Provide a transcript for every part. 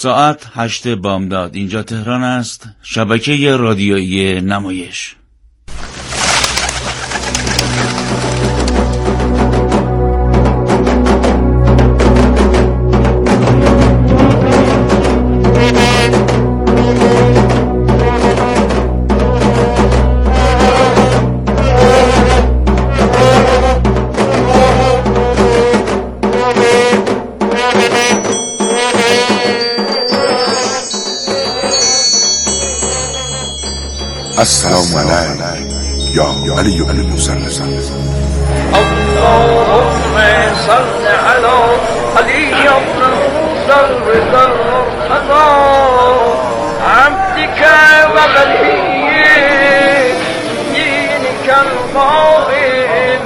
ساعت 8 بامداد. اینجا تهران است. شبکه رادیویی نمایش. السلام علیک یا علی بن موسی. اللهم صل علی علی بن موسی الرضا عبدك وولي دينك القائم.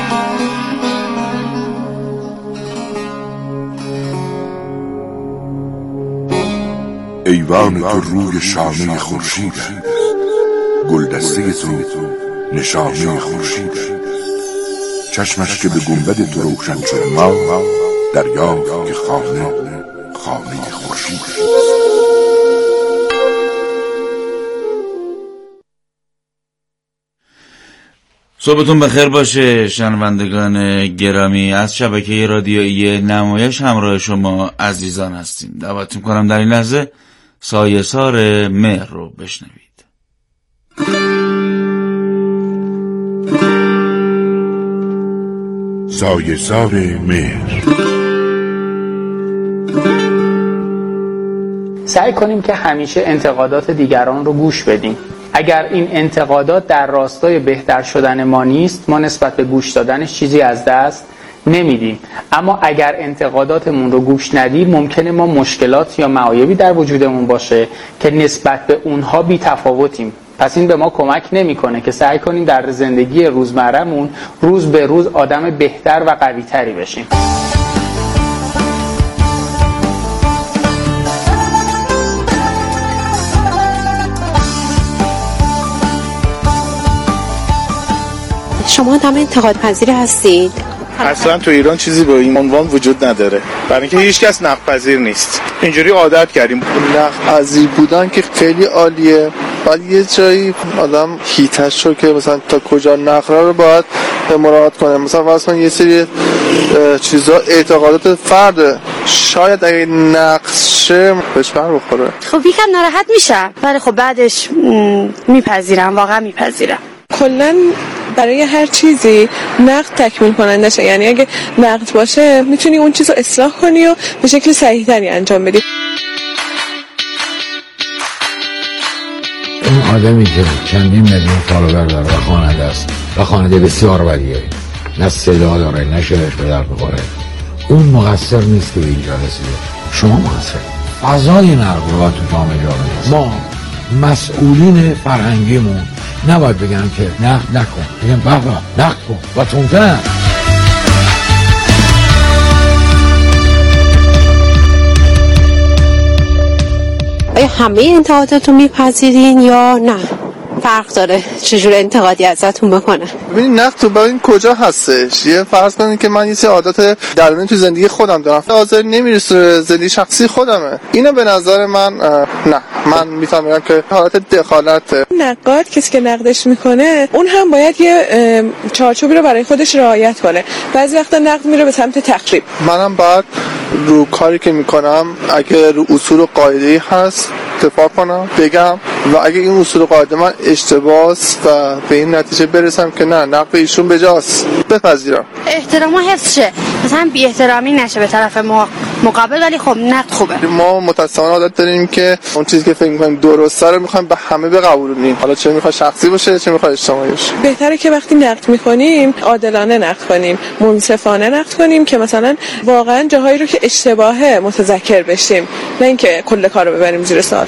ایوان تو روی شانه خورشید، گلدسته تو نشانه خورشید، چشمش که به گنبد تو روشن شد ما دریافت که خانه خورشید. صبحتون بخیر باشه شنوندگان گرامی. از شبکه رادیویی نمایش همراه شما عزیزان هستیم. دعوت می‌کنم در این لحظه سایه‌سار مهر رو بشنوید. سایه‌سار مهر. سعی کنیم که همیشه انتقادات دیگران رو گوش بدیم. اگر این انتقادات در راستای بهتر شدن ما نیست، ما نسبت به گوش دادنش چیزی از دست نمیدیم. اما اگر انتقاداتمون رو گوش ندیم، ممکنه ما مشکلات یا معایبی در وجودمون باشه که نسبت به اونها بی تفاوتیم. پس این به ما کمک نمیکنه که سعی کنیم در زندگی روزمره‌مون روز به روز آدم بهتر و قوی‌تری بشیم. شما آدم انتقاد پذیر هستید؟ اصلا تو ایران چیزی به این عنوان وجود نداره، برای اینکه هیچ کس نقد پذیر نیست. اینجوری عادت کردیم. نقد پذیر بودن که خیلی عالیه، ولی یه جایی آدم هیتش رو که مثلا تا کجا نقد رو باید مراعات کنه. مثلا واسه یه سری چیزا اعتقادات فرد، شاید اگه نقشه بهش بر بخوره خب یکم ناراحت میشم، ولی خب بعدش میپذیرم، واقعا میپذیرم. کلاً برای هر چیزی نقد تکمیل کننده شه. یعنی اگه نقد باشه میتونی اون چیزو اصلاح کنی و به شکل صحیح تری انجام بدی. این آدمی که چندین میلیون فالوور داره و خواننده است و خواننده بسیار بدیه، نه صدا داره نه شعرش به درد بخوره، اون مقصر نیست که به اینجا رسیده. شما مقصر. فضای نقد رو باید تو جامعه جا بندازیم. ما مسئولین فرهنگیمون نباید بگن که نقد نکن، بگن بابا نقد کن و تونتن. آیا همه انتقادات رو میپذیرین یا نه؟ فرق داره چجور انتقادی ازتون بکنه. ببینید نقد تو با این کجا هستش. یه فرض کنید که من یه سری عادت درونی تو زندگی خودم دارم، حاضر نمیرسه زندگی شخصی خودمه، اینو به نظر من نه، من میفهمم که حالت دخالته. نقاد کسی که نقدش میکنه اون هم باید یه چارچوبی رو برای خودش رعایت کنه. بعضی وقتا نقد میره به سمت تخریب. منم بعد رو کاری که میکنم اگه رو اصول و قاعده‌ای هست دفاع کنم، بگم، و اگه این اصول و قاعده من اشتباهه و به این نتیجه برسم که نه نقد ایشون بجاست، بپذیرم. احترام حفظ شه، مثلا بی احترامی نشه به طرف مقابل، ولی خب نقد خوبه. ما متأسفانه عادت داریم که اون چیزی که فکر می‌کنیم درسته رو می‌خوایم به همه بقبولونیم، حالا چه می‌خواد شخصی باشه چه می‌خواد اجتماعی باشه. بهتره که وقتی نقد می‌کنیم عادلانه نقد کنیم، منصفانه نقد کنیم که مثلا واقعا جاهایی رو که اشتباهه متذکر بشیم، نه اینکه کل کارو ببریم زیر سوال.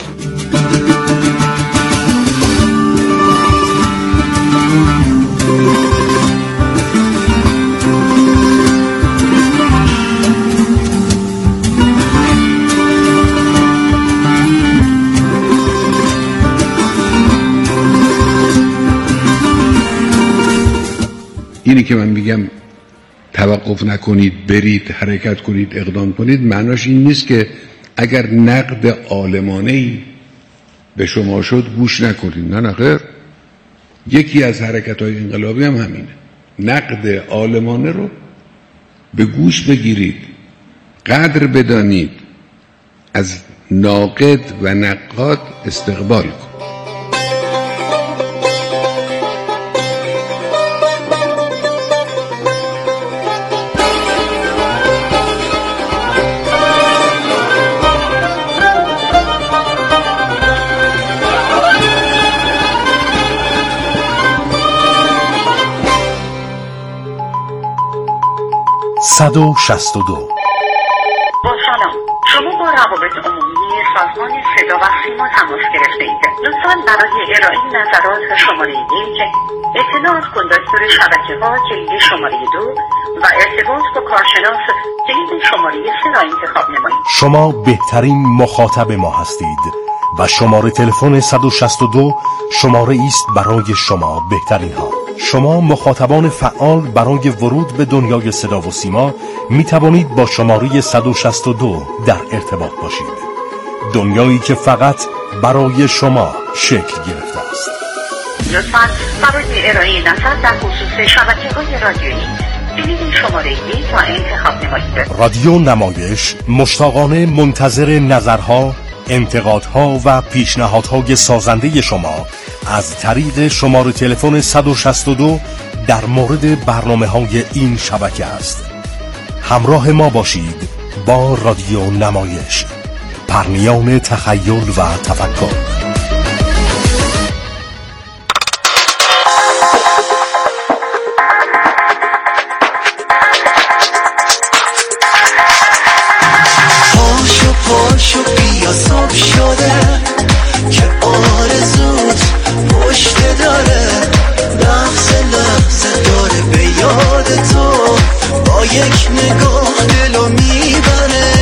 اینی که من میگم توقف نکنید، برید، حرکت کنید، اقدام کنید، معناش این نیست که اگر نقد عالمانه‌ای به شما شد گوش نکنید. نه خیر، یکی از حرکت‌های انقلابی هم همینه، نقد عالمانه رو به گوش بگیرید، قدر بدانید، از ناقد و نقاد استقبال کنید. با سلام، شما با روابط عمومی سازمان صدا و سیما تماس گرفته اید. لطفاً برای ارائه نظرات شماره 1، اطلاع از کندکتور شبکه‌ها کلید شماره 2 و ارتباط با کارشناس کلید شماره 3 را انتخاب نمایید. شما بهترین مخاطب ما هستید و شماره تلفن 162 شماره است برای شما بهترین ها. شما مخاطبان فعال برای ورود به دنیای صدا و سیما می توانید با شماره 162 در ارتباط باشید. دنیایی که فقط برای شما شکل گرفته است. لطفاً برای ارائه نظر در خصوص شبکه‌های رادیویی کلید شماره 1 را انتخاب نمایید. رادیو نمایش مشتاقانه منتظر نظرها، انتقادها و پیشنهادهای سازنده شما از طریق شماره تلفن 162 در مورد برنامه‌های این شبکه است. همراه ما باشید با رادیو نمایش، پرنیان تخیل و تفکر. پاشو بیا صبح شده که آرزوت پشت داره، لحظه لحظه داره به یاد تو، با یک نگاه دلو میبره.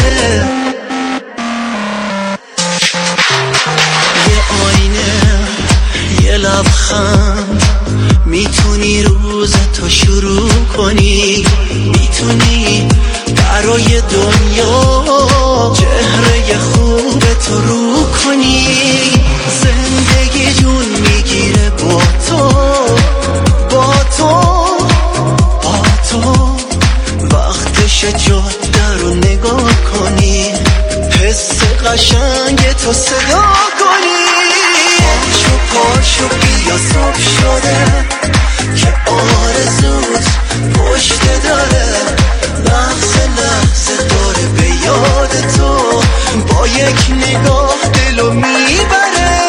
یه آینه، یه لبخند، میتونی روزتو شروع کنی، میتونی برای دنیا چهره خوب تو رو کنی. زندگی جون میگیره با تو، با تو، با تو. وقتش جاده رو نگاه کنی، حس قشنگ تو صدا کنی. پاشو پاشو بیا صبح شده که آرزوت پشت داره، لحظه لحظه داره به یاد تو، با یک نگاه دلو میبره.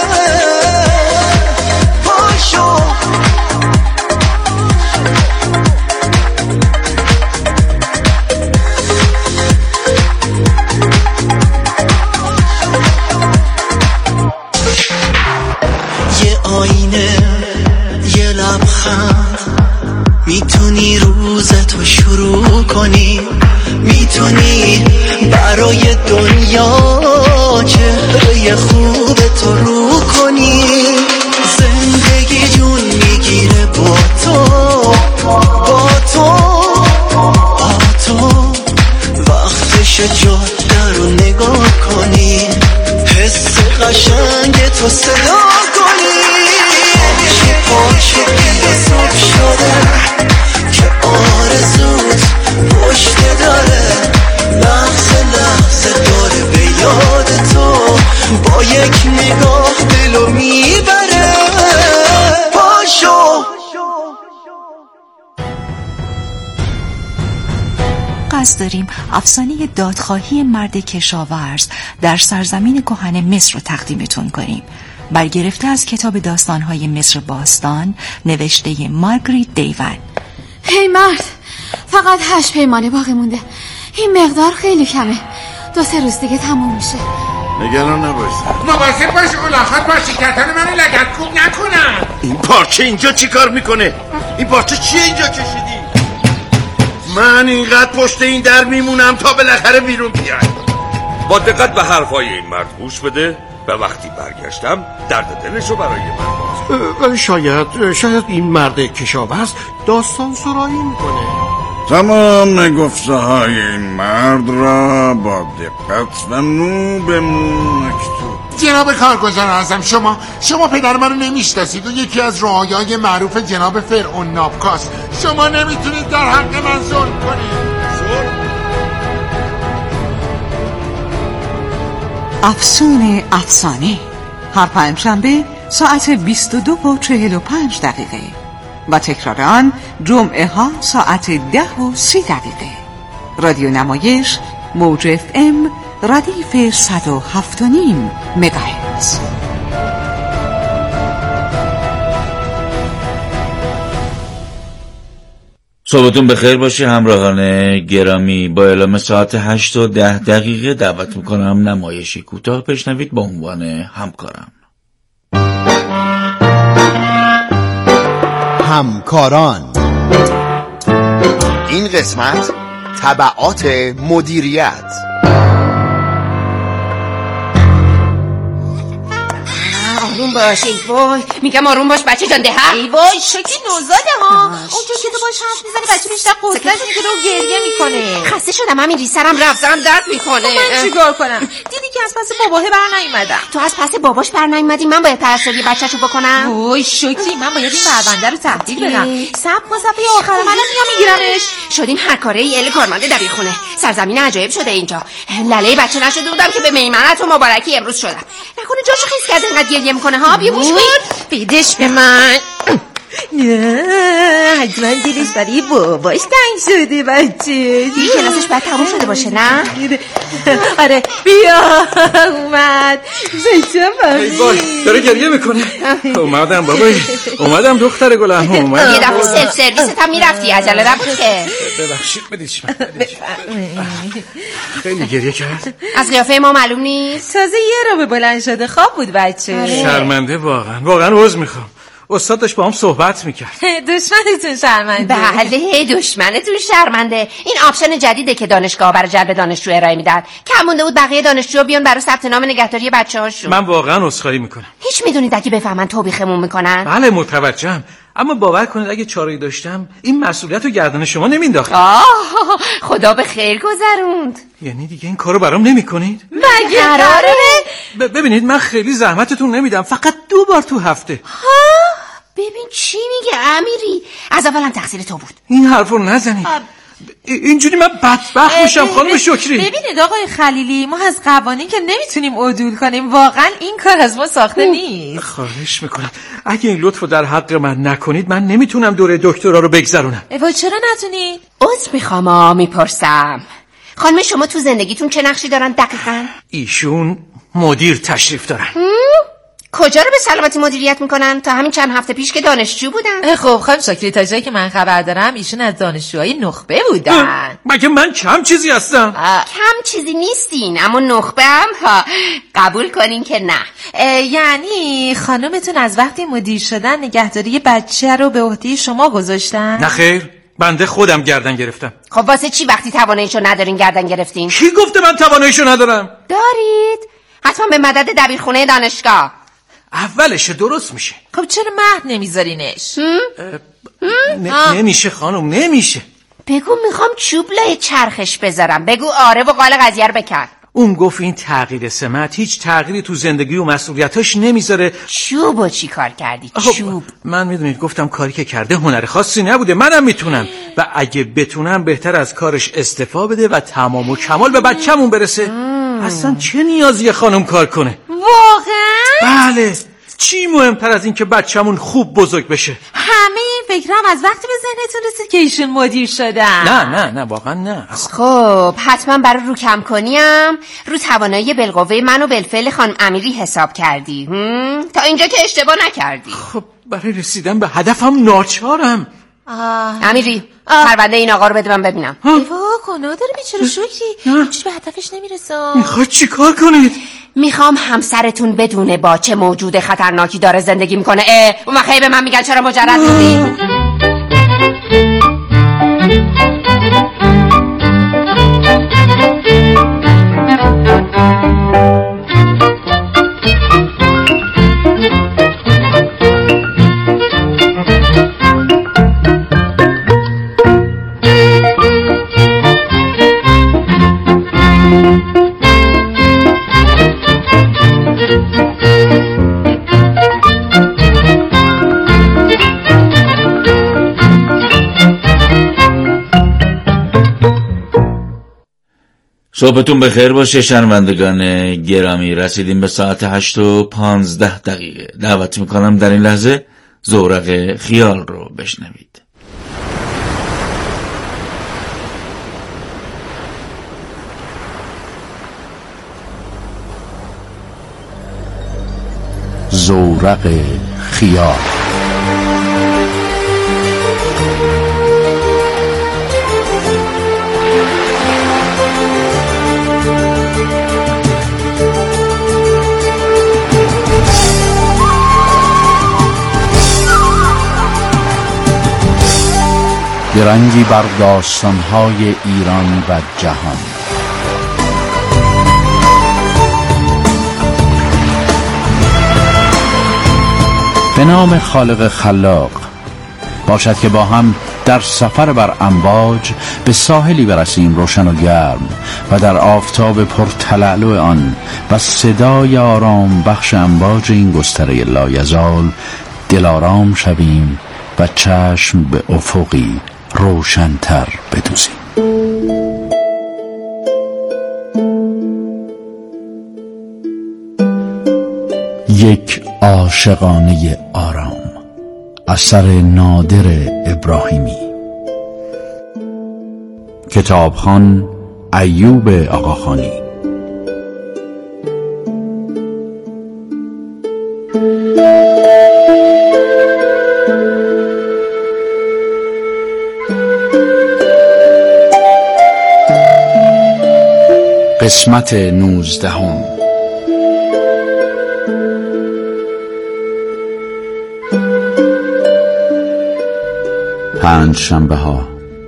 پاشو یه آینه، یه لبخند، میتونی روزتو شروع کنی، میتونی برای دنیا چهره خوب تو رو کنی. زندگی جون میگیره با تو، با تو، با تو. وقتش جاده رو نگاه کنی، حس قشنگ تو صدا کنی. پاشو بیا صبح شده که آرزوت پشت داره، لحظه لحظه داره به یاد تو، با یک نگاه دلو میبره. پاشو قصد داریم افسانه دادخواهی مرد کشاورز در سرزمین کهن مصر رو تقدیمتون کنیم، برگرفته از کتاب داستان‌های مصر باستان نوشته مارگریت دیون. هی مرد، فقط 8 پیمانه باقی مونده. این مقدار خیلی کمه، 2-3 روز دیگه تموم میشه. نگران نباش، مواظب باش الاغ‌ها پاشیکتان منو لگدکوب نکنن. این پارچه اینجا چی کار میکنه؟ این پارچه چیه اینجا کشیدی؟ من اینقدر پشت این در میمونم تا بالاخره بیرون بیای. با دقت به حرفای این مرد گوش بده و وقتی برگشتم درد دلشو برای من باز. شاید این مرد کشاورز داستان سرایی میکنه. تمام گفته های این مرد را با دقت و مو به مو مکتوب. جناب کارگزار اعظم، شما پدر منو نمیشناسید و یکی از رعایای معروف جناب فرعون نابکاست. شما نمیتونید در حق من ظلم کنید. افسون افسانه هر پنجشنبه ساعت 22:45 و تکرار آن جمعه ها ساعت 10:30. رادیو نمایش موج FM ردیف 107.5 مگاهرتز. صبحتون بخیر باشه همراهان گرامی. با اعلام ساعت 8:10 دعوت میکنم نمایشی کوتاه بشنوید با عنوان همکاران. همکاران. این قسمت تبعات مدیریت. آروم باش ای وای، میگم آروم باش بچه جان ده. ای وای شکی نوزاده ها. اونجا که تو باش حرف میزنی بچه بیشتر قصه‌اش میگه رو گریه میکنه. خسته شدم همین سرم رفت زرم درد میکنه. من چیکار کنم؟ دیدی که از پس باباه بر نیومدم. تو از پس باباش بر نیومدی؟ من باید پرستاری بچه‌شو بکنم؟ وای شکی من باید این پرونده رو تحویل بدم. صفحه آخر منم میام میگیرمش. شدیم هر کاره ال کارمند دبیرخونه. سرزمین عجایب شده اینجا. لله بچه نشده بودم که به میمنت و مبارکی امروز شدم. نکنه جاشو خیس کرده اینقدر گریه میکنه ها. بیا بوش بیدش به من. حتما دلش برای باباش تنگ شده بچه. دیگه کلاسش باید تموم شده باشه نه؟ آره بیا اومد بچه ای وای داره گریه میکنه. اومدم بابایی، اومدم دختر گلم، اومدم. یه دفعه سلف سرویست هم میرفتی عجله نبود که. ببخشید بدیش من. خیلی گریه کرد. از قیافه ما معلوم نیست. تازه یه رو به بلند شده خواب بود بچه. شرمنده واقعا عذر میخوام. استاد داشت با هم صحبت میکرد. دشمنتون شرمنده. بله دشمنتون شرمنده. این آپشن جدیده که دانشگاه برای جلب دانشجو ارائه میدن. کم مونده بود بقیه دانشجو بیان برای ثبت نام نگهداری بچه‌هاشون. من واقعا عذرخواهی میکنم. هیچ میدونید اگه بفهمن توبیخمون میکنن؟ بله متوجهم، اما باور کنید اگه چاره‌ای داشتم این مسئولیت رو گردن شما نمینداختم. خدا به خیر گذروند. یعنی دیگه این کارو برام نمیکنید؟ مگه قراره؟ ببینید من خیلی زحمتتون نمیدم، فقط 2 بار تو هفته. ببین چی میگه امیری؟ از اولم تقصیر تو بود. این حرفو نزنید. اینجوری من بدبخت میشم خانم شکری. ببینید آقای خلیلی، ما از قوانین که نمیتونیم عدول کنیم. واقعا این کار از ما ساخته نیست. خواهش میکنم اگه این لطفو در حق من نکنید من نمیتونم دوره دکترا رو بگذرونم. وای چرا نتونید؟ عذر میخوام میپرسم خانم شما تو زندگیتون چه نقشی دارن دقیقاً؟ ایشون مدیر تشریف دارن. کجا رو به سلامتی مدیریت میکنن؟ تا همین چند هفته پیش که دانشجو بودن. خب خانم شکری تا جایی که من خبر دارم ایشون از دانشجوهای نخبه بودن. مگه من کم چیزی هستم؟ کم چیزی نیستین، اما نخبه هم قبول کنین که نه. یعنی خانمتون از وقتی مدیر شدن نگهداری بچه رو به عهده شما گذاشتن؟ نه خیر، بنده خودم گردن گرفتم. خب واسه چی وقتی تواناییشو ندارین گردن گرفتین؟ کی گفته من تواناییشو ندارم؟ دارید، حتما به مدد دبیرخونه دانشگاه. اولش درست میشه. خب چرا مهد نمیذارینش؟ نمیشه خانم، نمیشه. بگو میخوام چوب لای چرخش بذارم. بگو آره و قال قضیه رو بکن. اون گفت این تغییر سمت هیچ تغییری تو زندگی و مسئولیتاش نمیذاره. چوبو چی کار کردی؟ چوب. من میدونید گفتم کاری که کرده هنر خاصی نبوده، منم میتونم و اگه بتونم بهتر از کارش استعفا بده و تمام و کمال به بچه‌مون برسه. اصلا چه نیازیه خانم کار کنه؟ واقعا؟ بله، چی مهمتر از این که بچه‌مون خوب بزرگ بشه؟ همه این فکرام از وقتی به ذهنتون رسید که ایشون مدیر شدن. نه واقعا نه. خب حتما برای رو کم کنیم رو توانایی بالقوه من و بالفعل خانم امیری حساب کردی. تا اینجا که اشتباه نکردی. خب برای رسیدن به هدفم ناچارم. امیری پرونده این آقا رو بده من ببینم. ایوا گناه داره بیچاره شکری، هیچ به هدفش نمیرسه. میخواد چی کار کنید؟ میخوام همسرتون بدونه با چه موجود خطرناکی داره زندگی میکنه. اون وقت به من میگن چرا مجرد بودی؟ صبحتون بخیر باشه شنوندگان گرامی. رسیدیم به ساعت 8:15. دعوت میکنم در این لحظه زورق خیال رو بشنوید. زورق خیال. درنگی بر داستان‌های ایران و جهان. به نام خالق خلاق. باشد که با هم در سفر بر امواج به ساحلی برسیم روشن و گرم و در آفتاب پرتلالو آن و صدای آرام بخش امواج این گستره لایزال دلارام شویم و چشم به افقی روشن‌تر بدوزیم. یک عاشقانه آرام، اثر نادر ابراهیمی. کتابخوان ایوب آقاخانی. قسمت 19. پنجشنبه ها.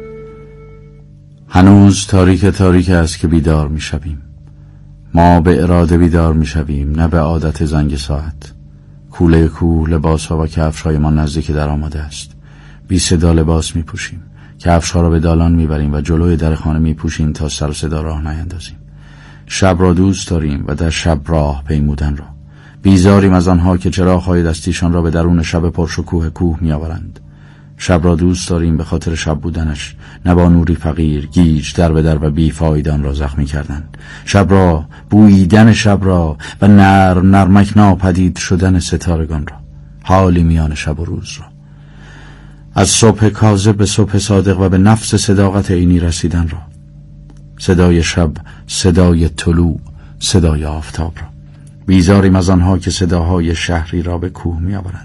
هنوز تاریک است که بیدار می شویم. ما به اراده بیدار می شویم، نه به عادت زنگ ساعت. کوله کوه لباس ها و کفش های ما نزدیک در آماده است. بی صدا لباس می پوشیم. کفش ها را به دالان می بریم و جلوی در خانه می پوشیم تا سر و صدا راه نیندازیم. شب را دوست داریم و در شب راه پیمودن را. بیزاریم از آنها که چراغ‌های دستیشان را به درون شب پرشکوه کوه می آورند. شب را دوست داریم به خاطر شب بودنش، نه با نوری فقیر گیج در به در و بیفایدان را زخمی کردن. شب را، بوییدن شب را و نرمک ناپدید شدن ستارگان را، حالی میان شب و روز را، از صبح کاذب به صبح صادق و به نفس صداقت عینی رسیدن را. صدای شب، صدای طلوع، صدای آفتاب را. بیزاریم از آنها که صداهای شهری را به کوه می آورند.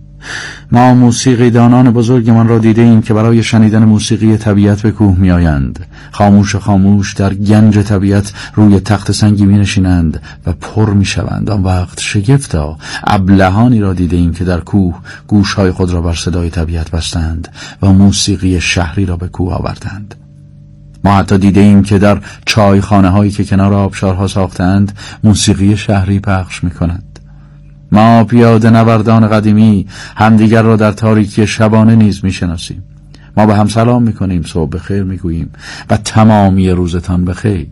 ما موسیقی دانان بزرگمان را دیده ایم که برای شنیدن موسیقی طبیعت به کوه می آیند. خاموش خاموش در گنج طبیعت روی تخت سنگی می نشینند و پر می شوند. آن وقت شگفتا ابلهانی را دیده ایم که در کوه گوشهای خود را بر صدای طبیعت بستند و موسیقی شهری را به کوه آوردند. ما حتی دیده ایم که در چایخانه هایی که کنار آبشارها ساختند موسیقی شهری پخش می کنند. ما پیاده نوردان قدیمی همدیگر را در تاریکی شبانه نیز می شناسیم. ما به هم سلام می کنیم، صبح بخیر می گوییم و تمامی روزتان بخیر.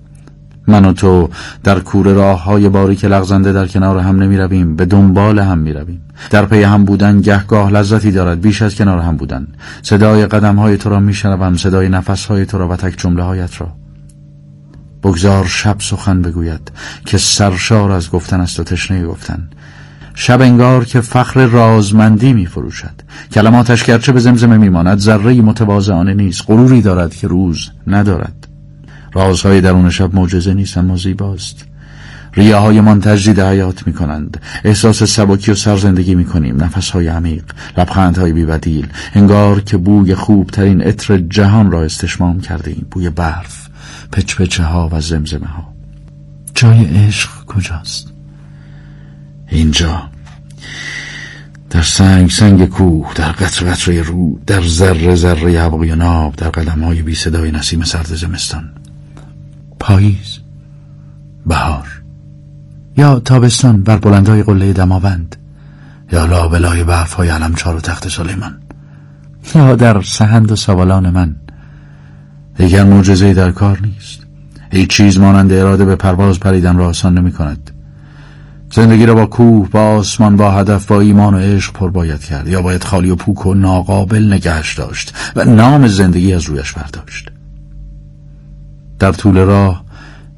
من و تو در کوره راه های باریک لغزنده در کنار هم نمی رویم، به دنبال هم می رویم. در پی هم بودن گهگاه لذتی دارد بیش از کنار هم بودن. صدای قدم های تو را می شنوم، صدای نفس های تو را و تک جمله هایت را. بگذار شب سخن بگوید که سرشار از گفتن است و تشنه گفتن. شب انگار که فخر رازمندی می فروشد. کلماتش گرچه به زمزمه می ماند، ذره‌ای متواضعانه نیست. غروری دارد که روز ندارد. رازهای درون شب معجزه نیست اما زیباست. ریه‌های من تجدید حیات می کنند. احساس سبکی و سرزندگی می کنیم. نفس‌های عمیق، لبخندهای بی‌بدیل، انگار که بوی خوبترین عطر جهان را استشمام کرده ایم. بوی برف، پچپچه ها و زمزمه ها. جای عشق کجاست؟ اینجا، در سنگ کوه، در قطره قطره رود، در ذره ذره هوای ناب، در قدم های بی صدای نسیم سرد زمستان. پاییز، بهار، یا تابستان بر بلندهای قله دماوند، یا لابلای برف های علمچار و تخت سلیمان، یا در سهند و سوالان من. دیگر معجزه‌ای در کار نیست. هیچ چیز مانند اراده به پرواز پریدن را آسان نمی کند. زندگی را با کوه، با آسمان، با هدف، با ایمان و عشق پر باید کرد، یا باید خالی و پوک و ناقابل نگهش داشت و نام زندگی از رویش برداشت. در طول راه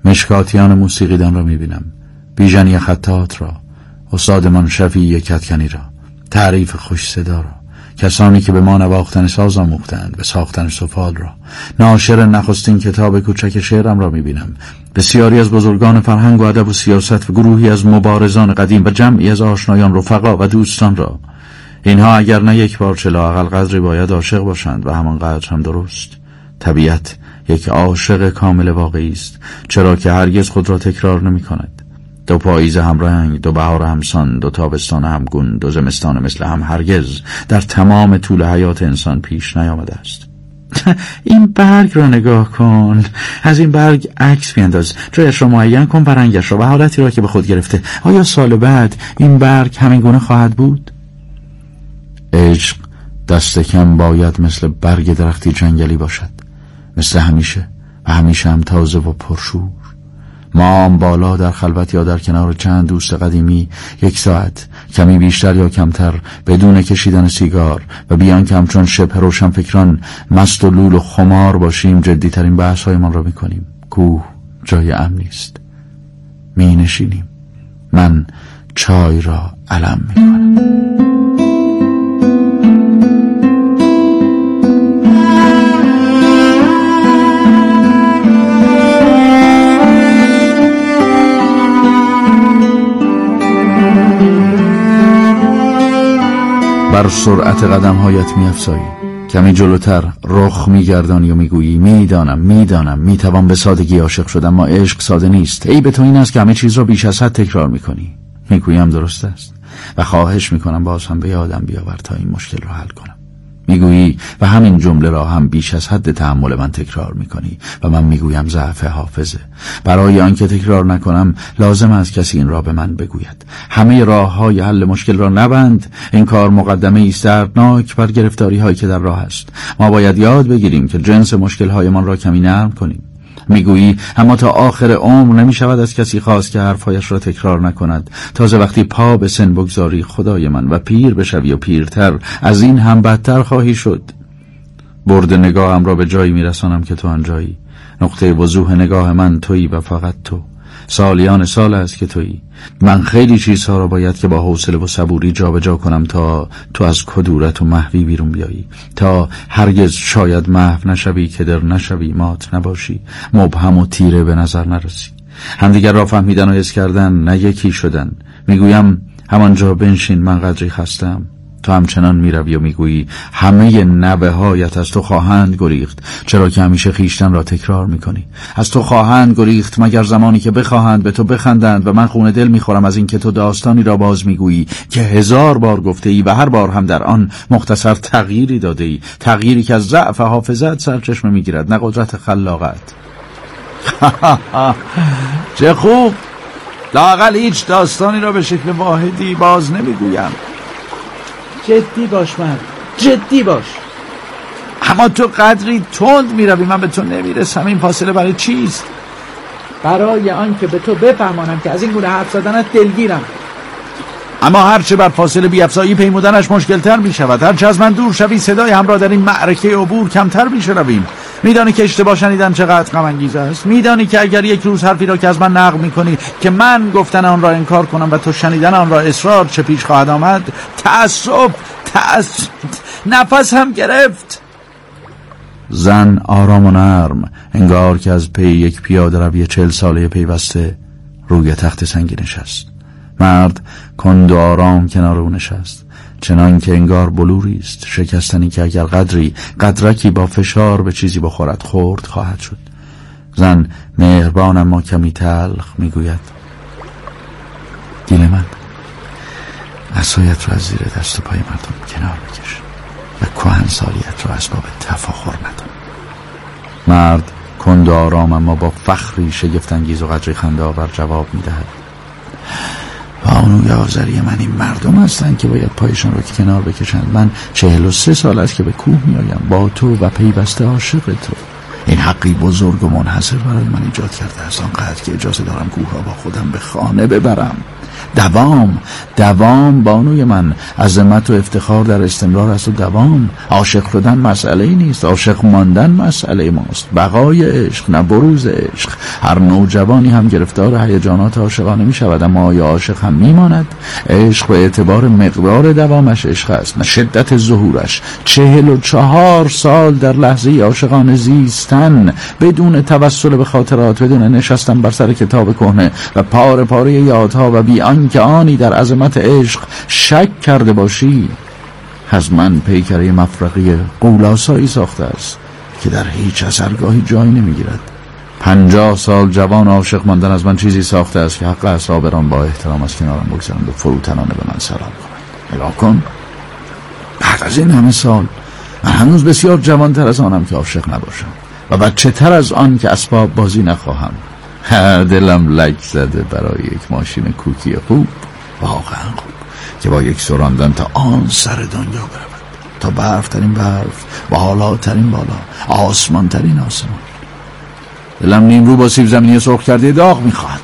مشکاتیان موسیقیدان را میبینم، بیژنی خطاط را، استادمان شفیع کدکنی را، تعریف خوش صدا را، کسانی که به ما نواختن ساز آموختند، به ساختن سفال را، ناشر نخستین کتاب کوچک شعرم را میبینم، بسیاری از بزرگان فرهنگ و ادب و سیاست و گروهی از مبارزان قدیم و جمعی از آشنایان رفقا و دوستان را. اینها اگر نه یک بار چه لااقل قدری باید عاشق باشند و همان قدر هم درست. طبیعت یک عاشق کامل واقعی است، چرا که هرگز خود را تکرار نمی کند. دو پاییز همرنگ، دو بهار همسان، دو تابستان همگون، دو زمستان مثل هم هرگز در تمام طول حیات انسان پیش نیامده است. این برگ را نگاه کن، از این برگ عکس بینداز، جایش را معین کن و رنگش را و حالتی را که به خود گرفته. آیا سال بعد این برگ همین گونه خواهد بود؟ عشق دست کم باید مثل برگ درختی جنگلی باشد، مثل همیشه و همیشه هم تازه و پرشور. مام بالا در خلوت یا در کنار چند دوست قدیمی 1 ساعت، کمی بیشتر یا کمتر، بدون کشیدن سیگار و بیان که همچون شبه روشن فکران مست و لول و خمار باشیم جدی ترین بحث هایمان را میکنیم. کوه جای امنی است. می نشینیم. من چای را علم میکنم. بر سرعت قدم‌هایت می‌افزایی، کمی جلوتر رخ می‌گردانی و می‌گویی میدانم می‌توان به سادگی عاشق شدن، اما عشق ساده نیست. عیب تو این است که همه چیز را بیش از حد تکرار می‌کنی. می‌گویم درست است و خواهش می‌کنم باز هم به یادم بیاور تا این مشکل را حل کنم. میگویی و همین جمله را هم بیش از حد تحمل من تکرار میکنی و من میگویم ضعف حافظه. برای آنکه تکرار نکنم لازم است کسی این را به من بگوید. همه راه‌های حل مشکل را نبند. این کار مقدمه است دردناک بر گرفتاری هایی که در راه است. ما باید یاد بگیریم که جنس مشکل هایمان را کمی نرم کنیم. میگویی اما تا آخر عمر نمی شود از کسی خواست که حرفایش را تکرار نکند. تازه وقتی پا به سن بگذاری خدای من و پیر بشوی و پیرتر از این هم بدتر خواهی شد. برد نگاهم را به جایی میرسانم که تو آنجایی. نقطه وضوح نگاه من تویی و فقط تو. سالیان سال است که تویی. من خیلی چیزها را باید که با حوصله و صبوری جابجا کنم تا تو از کدورت و محوی بیرون بیایی، تا هرگز شاید محو نشوی، کدر نشوی، مات نباشی، مبهم و تیره به نظر نرسی. همدیگر را فهمیدن و حس کردن، نه یکی شدن. میگویم همانجا بنشین، من قدری خستم. تو همچنان میروی و میگویی همه نوه هایت از تو خواهند گریخت، چرا که همیشه خیشتن را تکرار میکنی. از تو خواهند گریخت مگر زمانی که بخواهند به تو بخندند و من خون دل میخورم از این که تو داستانی را باز میگویی که 1000 بار گفته ای و هر بار هم در آن مختصر تغییری داده ای، تغییری که از ضعف حافظت سرچشمه میگیرد نه قدرت خلاقت. چه خوب، لااقل هیچ داستانی را به شکل واحدی باز نمیگویم. جدی باش مرد، جدی باش. اما تو قدری تند میروی، من به تو نمیرسم. این فاصله برای چیست؟ برای آن که به تو بفهمانم که از این گونه حرف زدنت دلگیرم. اما هرچه بر فاصله بیفزایی پیمودنش مشکلتر می شود. هرچه از من دور شوی صدای هم را در این معرکه عبور کمتر می شنویم. میدانی که اشتباه شنیدن چقدر غم انگیز است؟ میدانی که اگر یک روز حرفی را که از من نقل می کنی که من گفتن آن را انکار کنم و تو شنیدن آن را اصرار، چه پیش خواهد آمد؟ تعصب. نفس هم گرفت. زن آرام و نرم انگار که از پی یک پیاده روی 40 ساله پیوسته روی تخت سنگی نشست. مرد کند و آرام کنار او نشست، چنان که انگار بلوری است، شکستنی که اگر قدرکی با فشار به چیزی بخورد خورد خواهد شد. زن مهربان اما کمی تلخ میگوید دیل من، عصایت را از زیر دست و پای مردم کنار بکش و کهنسالیت را اسباب تفاخر ندان. مرد کند و آرام اما با فخری شگفت‌انگیز و قدری خنده‌آور جواب میدهد بانوی آذری من این مردم هستند که باید پایشان رو کنار بکشند. من 43 سال است که به کوه میآیم با تو و پیوسته عاشق تو. این حقی بزرگ و منحصر برای من ایجاد کرده است، آنقدر که اجازه دارم کوه را با خودم به خانه ببرم. دوام بانوی من. عظمت و افتخار در استمرار است و دوام. عاشق شدن مسئله نیست، عاشق ماندن مسئله ماست. بقای عشق نه بروز عشق. هر نوجوانی هم گرفتار هیجانات عاشقانه می شود، اما آیا عاشق هم می ماند؟ عشق به اعتبار مقدار دوامش عشق است، نه شدت ظهورش. 44 سال در لحظه عاشقانه زیستن بدون توسل به خاطرات، بدون نشستن بر سر کتاب کهنه و پاره پاره یادها و بی آنکه آنی در عظمت عشق شک کرده باشی، از من پیکره مفرقی قولاسایی ساخته است که در هیچ اثرگاهی جای نمیگیرد. 50 سال جوان عاشق ماندن از من چیزی ساخته است که حق اصحابران با احترام از کنارم بگذارند و فروتنانه به من سلام کنند. نگاه کن، بعد از این همه سال من هنوز بسیار جوانتر از آنم که عاشق نباشم و بچه تر از آن که اسباب بازی نخواهم. دلم لک زده برای یک ماشین کوکی خوب، واقعا خوب، که با یک سراندن تا آن سر دنیا برود، تا برف ترین برف، بالا ترین بالا، آسمان ترین آسمان. دلم نیمرو با سیب زمینی سرخ کرده داغ میخواد.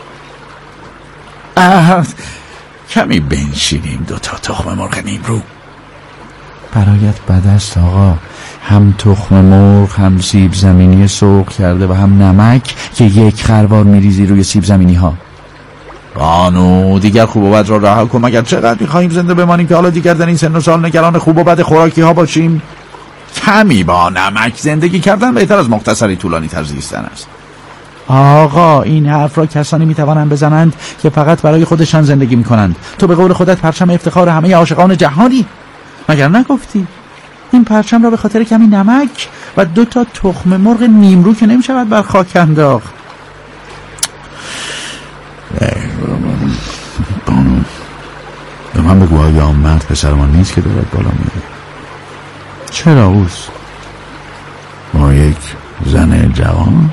کمی بنشینیم، 2 تخم مرغ نیمرو. برایت بد است آقا، هم تخم مرغ، هم سیب زمینی سرخ کرده و هم نمک که یک خروار میریزی روی سیب زمینی ها. بانو دیگر خوب و بد را رها کن، مگر چقدر میخواهیم زنده بمانیم که حالا دیگر در این سن و سال نگران خوب و بد خوراکی ها باشیم؟ کمی با نمک زندگی کردن بهتر از مختصری طولانی تر زیستن است. آقا این حرف را کسانی میتوانند بزنند که فقط برای خودشان زندگی میکنند. تو به قول خودت پرچم افتخار همه عاشقان جهانی، مگر نگفتی؟ این پرچم را به خاطر کمی نمک و 2 تخم مرغ نیمرو که نمیشود بر خاک انداخت. بانو به من بگو، آیا مرد پسر ما نیست که دارد بالا میره؟ چرا اوست؟ با یک زن جوان،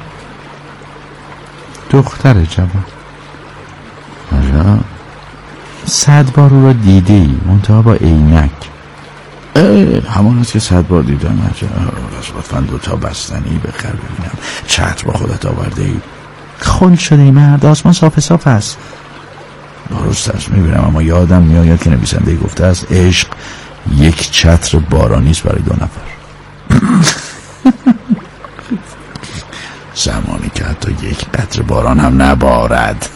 دختر جوان. آجا 100 بار او را دیده ای، منتها با عینک. همان است که 100 بار دیدم. لطفاً 2 بستنی بخر ببینم. چتر با خودت آورده ای؟ خل شده ای مرد، آسمان صاف است. درست است میبینم، اما یادم میآید که نویسنده گفته است عشق یک چتر بارانی است برای 2 نفر. زمانی که حتی یک قطره باران هم نبارد.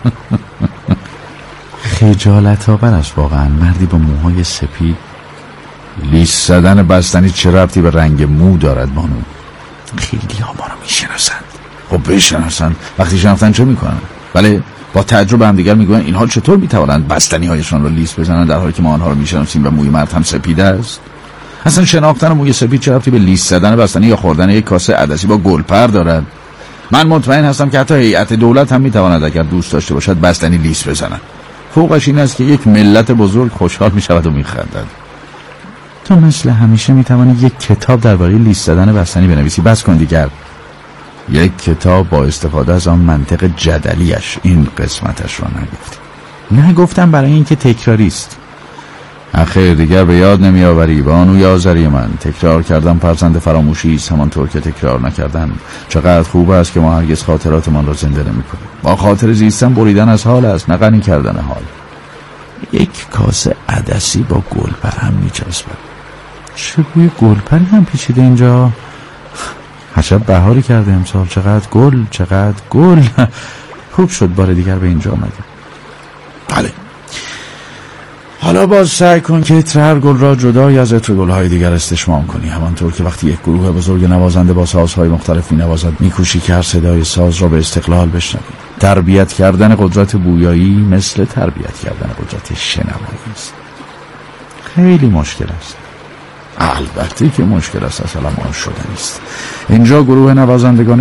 خجالت آور است واقعا مردی با موهای سپید. لیست زدن بستنی چه ربطی به رنگ مو دارد بانو؟ خیلی ها ما رو میشناسند. خب بشناسند، وقتی شناختن چه میکنن؟ بله، با تعجب هم دیگر میگوین اینها چطور میتوانند بستنی هایشان رو لیست بزنند در حالی که ما آنها رو میشناسیم و موی مرد هم سپید است؟ اصلا شناختن موی سپید چه ربطی به لیست زدن بستنی یا خوردن یک کاسه عدسی با گلپر دارد؟ من مطمئن هستم که حتی هیئت دولت هم میتواند اگر دوست داشته باشد بستنی لیست بزنند. فوقش این است که یک ملت بزرگ خوشحال میشود و میخندد. تو مثل همیشه میتوانی یک کتاب درباره لیست زدن بستنی بنویسی. بس کن دیگر. یک کتاب با استفاده از آن منطق جدلیش. این قسمتش را نگفتم برای اینکه تکراری است. آخر دیگر به یاد نمیآوری بانوی آذری من. تکرار کردن فرزند فراموشی است، همانطور که تکرار نکردن. چقدر خوب است که ما هرگز خاطراتمان را زنده نمی‌کنیم. با خاطر زیستن بریدن از حال است، نه غنی کردن حال. یک کاسه عدسی با گلپر هم میچسبد. چه بوی گلپری هم پیچیده اینجا. عجب بهاری کرده امسال. چقدر گل. خوب شد بار دیگر به اینجا آمدیم. بله، حالا باز سعی کن که عطر هر گل را جدای از عطر گل‌های دیگر استشمام کنی، همانطور که وقتی یک گروه بزرگ نوازنده با سازهای مختلف می‌نوازد می‌کوشی که هر صدای ساز را به استقلال بشنوی. تربیت کردن قدرت بویایی مثل تربیت کردن قدرت شنوایی است. خیلی مشکل است. البته که مشکل است، اصلا آن شده نیست. اینجا گروه نوازندگان